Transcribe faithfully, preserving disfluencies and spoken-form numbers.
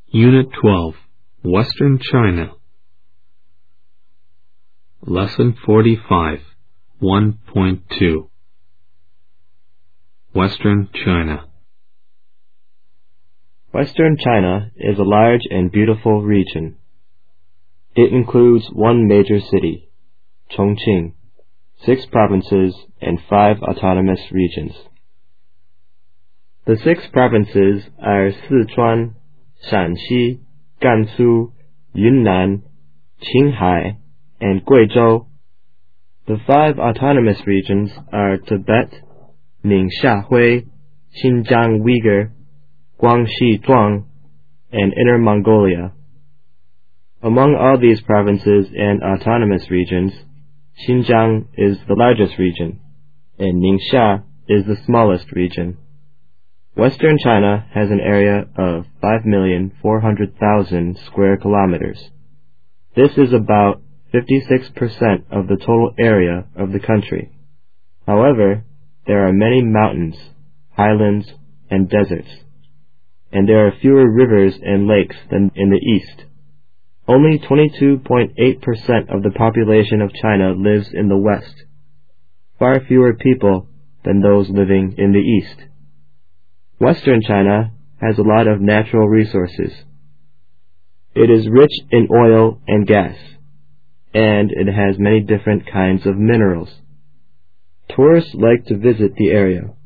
Unit twelve, Western China. Lesson forty-five, one point two. Western China. Western China is a large and beautiful region. It includes one major city, Chongqing, six provinces, and five autonomous regions. The six provinces are Sichuan, Shanxi, Gansu, Yunnan, Qinghai, and Guizhou. The five autonomous regions are Tibet, Ningxia-Hui, Xinjiang Uyghur, Guangxi Zhuang, and Inner Mongolia. Among all these provinces and autonomous regions, Xinjiang is the largest region, and Ningxia is the smallest region. Western China has an area of five million four hundred thousand square kilometers. This is about fifty-six percent of the total area of the country. However, there are many mountains, highlands, and deserts, and there are fewer rivers and lakes than in the east. Only twenty-two point eight percent of the population of China lives in the west, far fewer people than those living in the east. Western China has a lot of natural resources. It is rich in oil and gas, and it has many different kinds of minerals. Tourists like to visit the area.